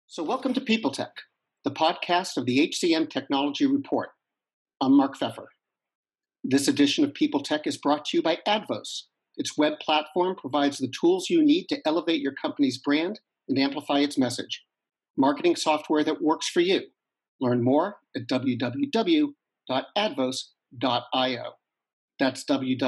So, welcome to People Tech, the podcast of the HCM Technology Report. I'm Mark Pfeffer. This edition of People Tech is brought to you by Advos. Its web platform provides the tools you need to elevate your company's brand and amplify its message. Marketing software that works for you. Learn more at www.advos.io. That's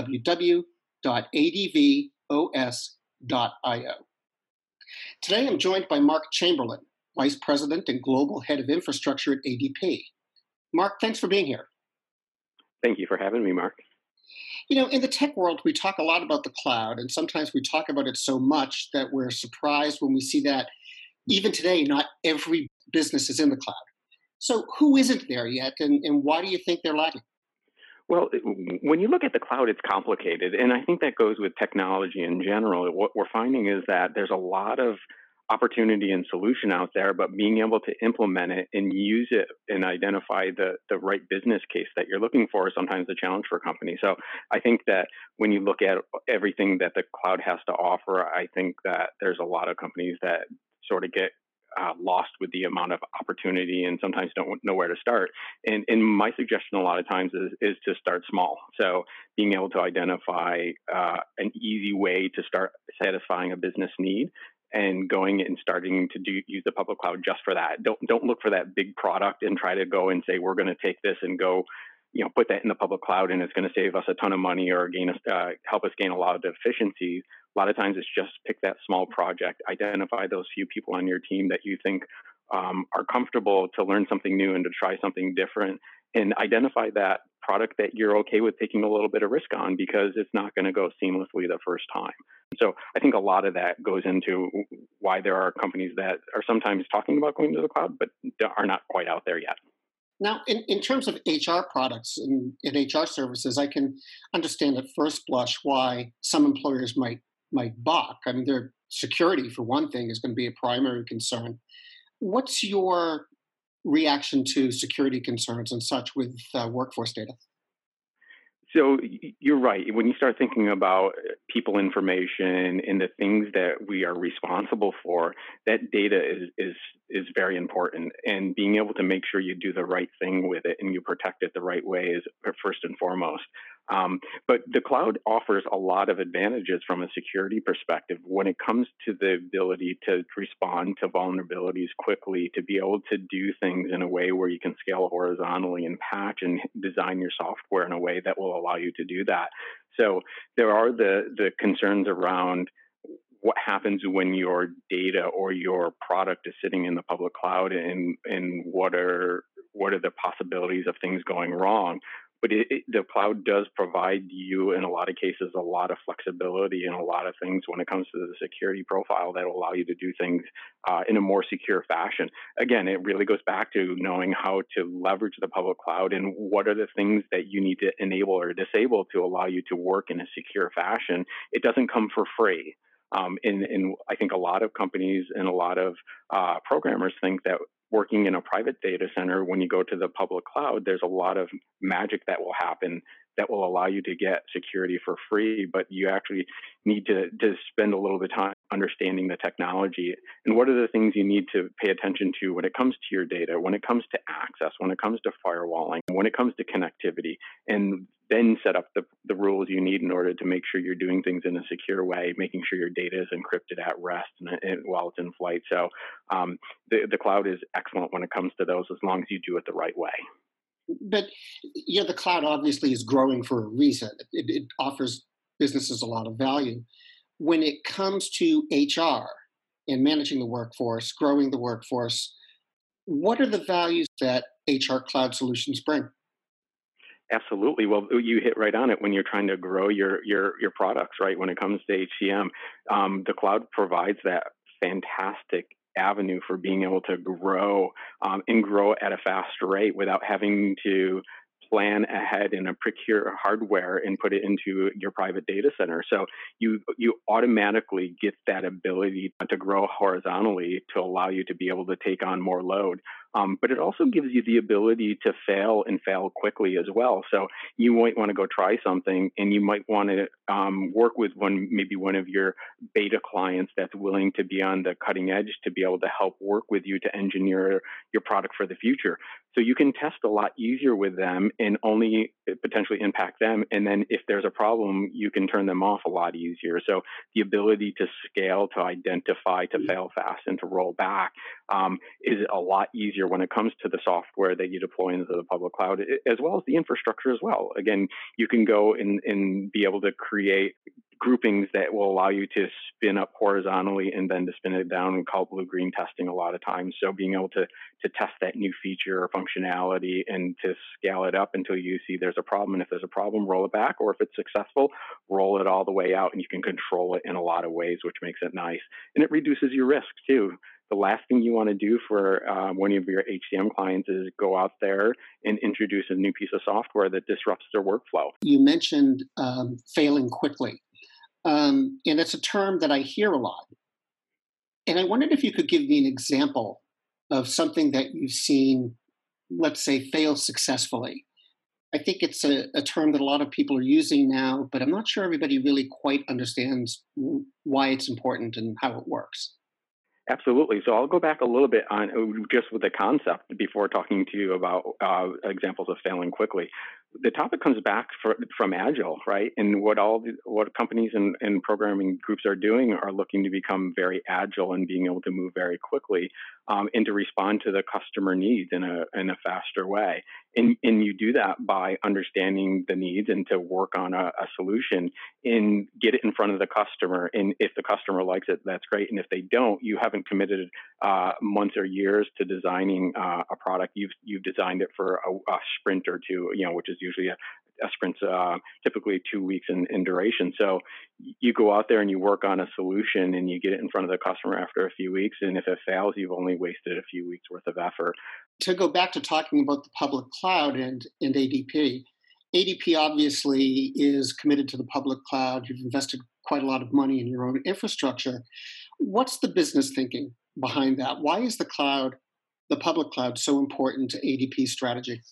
www.advos.io. Today, I'm joined by Mark Chamberlain, Vice President and Global Head of Infrastructure at ADP. Mark, thanks for being here. Thank you for having me, Mark. You know, in the tech world, we talk a lot about the cloud, and sometimes we talk about it so much that we're surprised when we see that even today, not every business is in the cloud. So who isn't there yet, and why do you think they're lagging? Well, when you look at the cloud, it's complicated. And I think that goes with technology in general. What we're finding is that there's a lot of opportunity and solution out there, but being able to implement it and use it and identify the right business case that you're looking for is sometimes a challenge for companies. So I think that when you look at everything that the cloud has to offer, I think that there's a lot of companies that sort of get lost with the amount of opportunity and sometimes don't know where to start. And my suggestion a lot of times is to start small. So being able to identify an easy way to start satisfying a business need and going and starting to use the public cloud just for that. Don't look for that big product and try to go and say, we're going to take this and go, put that in the public cloud and it's going to save us a ton of money or help us gain a lot of efficiencies. A lot of times it's just pick that small project, identify those few people on your team that you think are comfortable to learn something new and to try something different, and identify that product that you're okay with taking a little bit of risk on because it's not going to go seamlessly the first time. So I think a lot of that goes into why there are companies that are sometimes talking about going to the cloud, but are not quite out there yet. Now, in terms of HR products and HR services, I can understand at first blush why some employers might balk. I mean, their security, for one thing, is going to be a primary concern. What's your reaction to security concerns and such with workforce data? So you're right. When you start thinking about people information and the things that we are responsible for, that data is very important. And being able to make sure you do the right thing with it and you protect it the right way is first and foremost. But the cloud offers a lot of advantages from a security perspective when it comes to the ability to respond to vulnerabilities quickly, to be able to do things in a way where you can scale horizontally and patch and design your software in a way that will allow you to do that. So there are the concerns around what happens when your data or your product is sitting in the public cloud, and what are the possibilities of things going wrong. But the cloud does provide you, in a lot of cases, a lot of flexibility and a lot of things when it comes to the security profile that will allow you to do things in a more secure fashion. Again, it really goes back to knowing how to leverage the public cloud and what are the things that you need to enable or disable to allow you to work in a secure fashion. It doesn't come for free. And I think a lot of companies and a lot of programmers think that working in a private data center, when you go to the public cloud, there's a lot of magic that will happen that will allow you to get security for free, but you actually need to spend a little bit of time understanding the technology and what are the things you need to pay attention to when it comes to your data, when it comes to access, when it comes to firewalling, when it comes to connectivity, and then set up the rules you need in order to make sure you're doing things in a secure way, making sure your data is encrypted at rest and while it's in flight. So the cloud is excellent when it comes to those as long as you do it the right way. But the cloud obviously is growing for a reason. It offers businesses a lot of value. When it comes to HR and managing the workforce, growing the workforce, what are the values that HR cloud solutions bring? Absolutely. Well, you hit right on it when you're trying to grow your products, right? When it comes to HCM, the cloud provides that fantastic avenue for being able to grow and grow at a faster rate without having to plan ahead and procure hardware and put it into your private data center. So you automatically get that ability to grow horizontally to allow you to be able to take on more load. But it also gives you the ability to fail and fail quickly as well. So you might want to go try something, and you might want to work with maybe one of your beta clients that's willing to be on the cutting edge to be able to help work with you to engineer your product for the future. So you can test a lot easier with them and only potentially impact them. And then if there's a problem, you can turn them off a lot easier. So the ability to scale, to identify, to fail fast, and to roll back is a lot easier when it comes to the software that you deploy into the public cloud, as well as the infrastructure as well. Again, you can go and be able to create groupings that will allow you to spin up horizontally and then to spin it down. We call blue-green testing a lot of times. So being able to test that new feature or functionality and to scale it up until you see there's a problem. And if there's a problem, roll it back. Or if it's successful, roll it all the way out, and you can control it in a lot of ways, which makes it nice. And it reduces your risk too. The last thing you want to do for one of your HCM clients is go out there and introduce a new piece of software that disrupts their workflow. You mentioned failing quickly. And it's a term that I hear a lot. And I wondered if you could give me an example of something that you've seen, let's say, fail successfully. I think it's a term that a lot of people are using now, but I'm not sure everybody really quite understands why it's important and how it works. Absolutely. So I'll go back a little bit on just with the concept before talking to you about examples of failing quickly. The topic comes back from Agile, right? And what companies and programming groups are doing are looking to become very agile and being able to move very quickly and to respond to the customer needs in a faster way. And you do that by understanding the needs and to work on a solution and get it in front of the customer. And if the customer likes it, that's great. And if they don't, you haven't committed months or years to designing a product. You've designed it for a sprint or two, which is usually a sprint's typically 2 weeks in duration. So you go out there and you work on a solution and you get it in front of the customer after a few weeks. And if it fails, you've only wasted a few weeks worth of effort. To go back to talking about the public cloud and ADP, ADP obviously is committed to the public cloud. You've invested quite a lot of money in your own infrastructure. What's the business thinking behind that? Why is the public cloud, so important to ADP's strategy?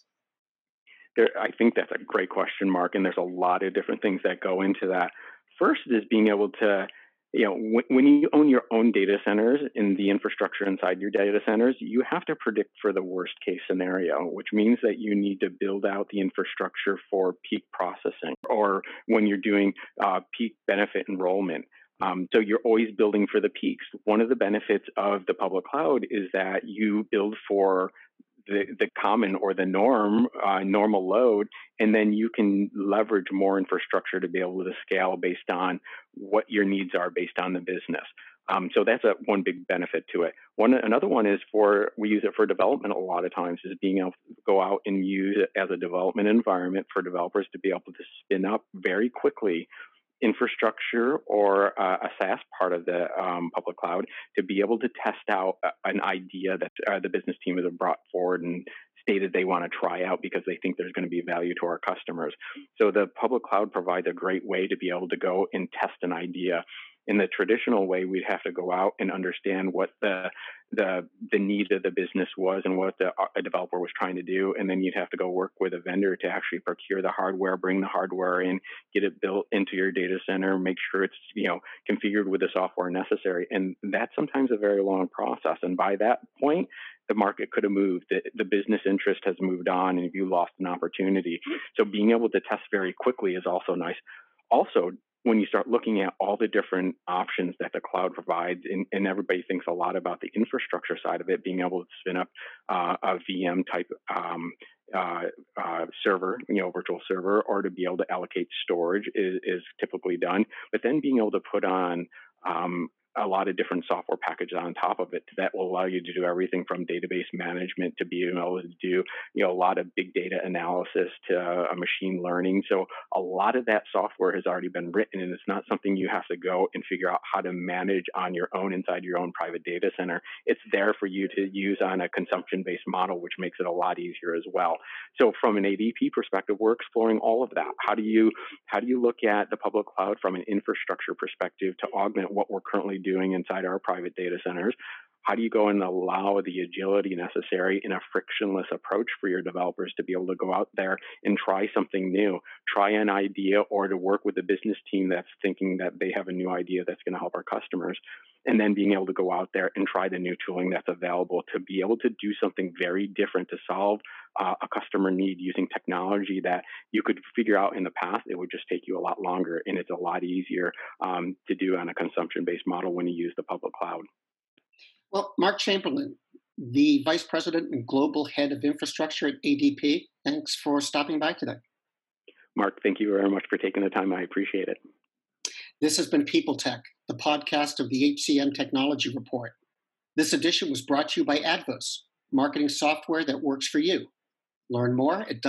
I think that's a great question, Mark, and there's a lot of different things that go into that. First is being able to, when you own your own data centers and the infrastructure inside your data centers, you have to predict for the worst case scenario, which means that you need to build out the infrastructure for peak processing or when you're doing peak benefit enrollment. So you're always building for the peaks. One of the benefits of the public cloud is that you build for the common or the normal load, and then you can leverage more infrastructure to be able to scale based on what your needs are based on the business. So that's one big benefit to it. Another one is we use it for development a lot of times, is being able to go out and use it as a development environment for developers to be able to spin up very quickly infrastructure or a SaaS part of the public cloud to be able to test out an idea that the business team has brought forward and stated they want to try out because they think there's going to be value to our customers. So the public cloud provides a great way to be able to go and test an idea. In the traditional way, we'd have to go out and understand what the need of the business was and what a developer was trying to do, and then you'd have to go work with a vendor to actually procure the hardware, bring the hardware in, get it built into your data center, make sure it's configured with the software necessary, and that's sometimes a very long process. And by that point, the market could have moved. The business interest has moved on, and you lost an opportunity. So being able to test very quickly is also nice. Also, when you start looking at all the different options that the cloud provides, and everybody thinks a lot about the infrastructure side of it, being able to spin up a VM type server, virtual server, or to be able to allocate storage is typically done. But then being able to put on a lot of different software packages on top of it that will allow you to do everything from database management to being able to do a lot of big data analysis to machine learning. So a lot of that software has already been written, and it's not something you have to go and figure out how to manage on your own inside your own private data center. It's there for you to use on a consumption-based model, which makes it a lot easier as well. So from an ADP perspective, we're exploring all of that. How do you look at the public cloud from an infrastructure perspective to augment what we're currently doing inside our private data centers? How do you go and allow the agility necessary in a frictionless approach for your developers to be able to go out there and try something new, try an idea, or to work with a business team that's thinking that they have a new idea that's going to help our customers, and then being able to go out there and try the new tooling that's available to be able to do something very different to solve a customer need using technology that you could figure out in the past. It would just take you a lot longer, and it's a lot easier to do on a consumption-based model when you use the public cloud. Well, Mark Chamberlain, the Vice President and Global Head of Infrastructure at ADP, thanks for stopping by today. Mark, thank you very much for taking the time. I appreciate it. This has been People Tech, the podcast of the HCM Technology Report. This edition was brought to you by Advos, marketing software that works for you. Learn more at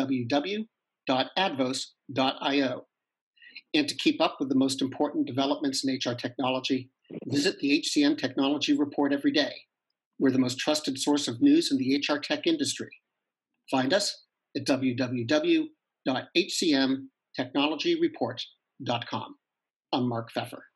www.advos.io. And to keep up with the most important developments in HR technology, visit the HCM Technology Report every day. We're the most trusted source of news in the HR tech industry. Find us at www.hcmtechnologyreport.com. I'm Mark Pfeffer.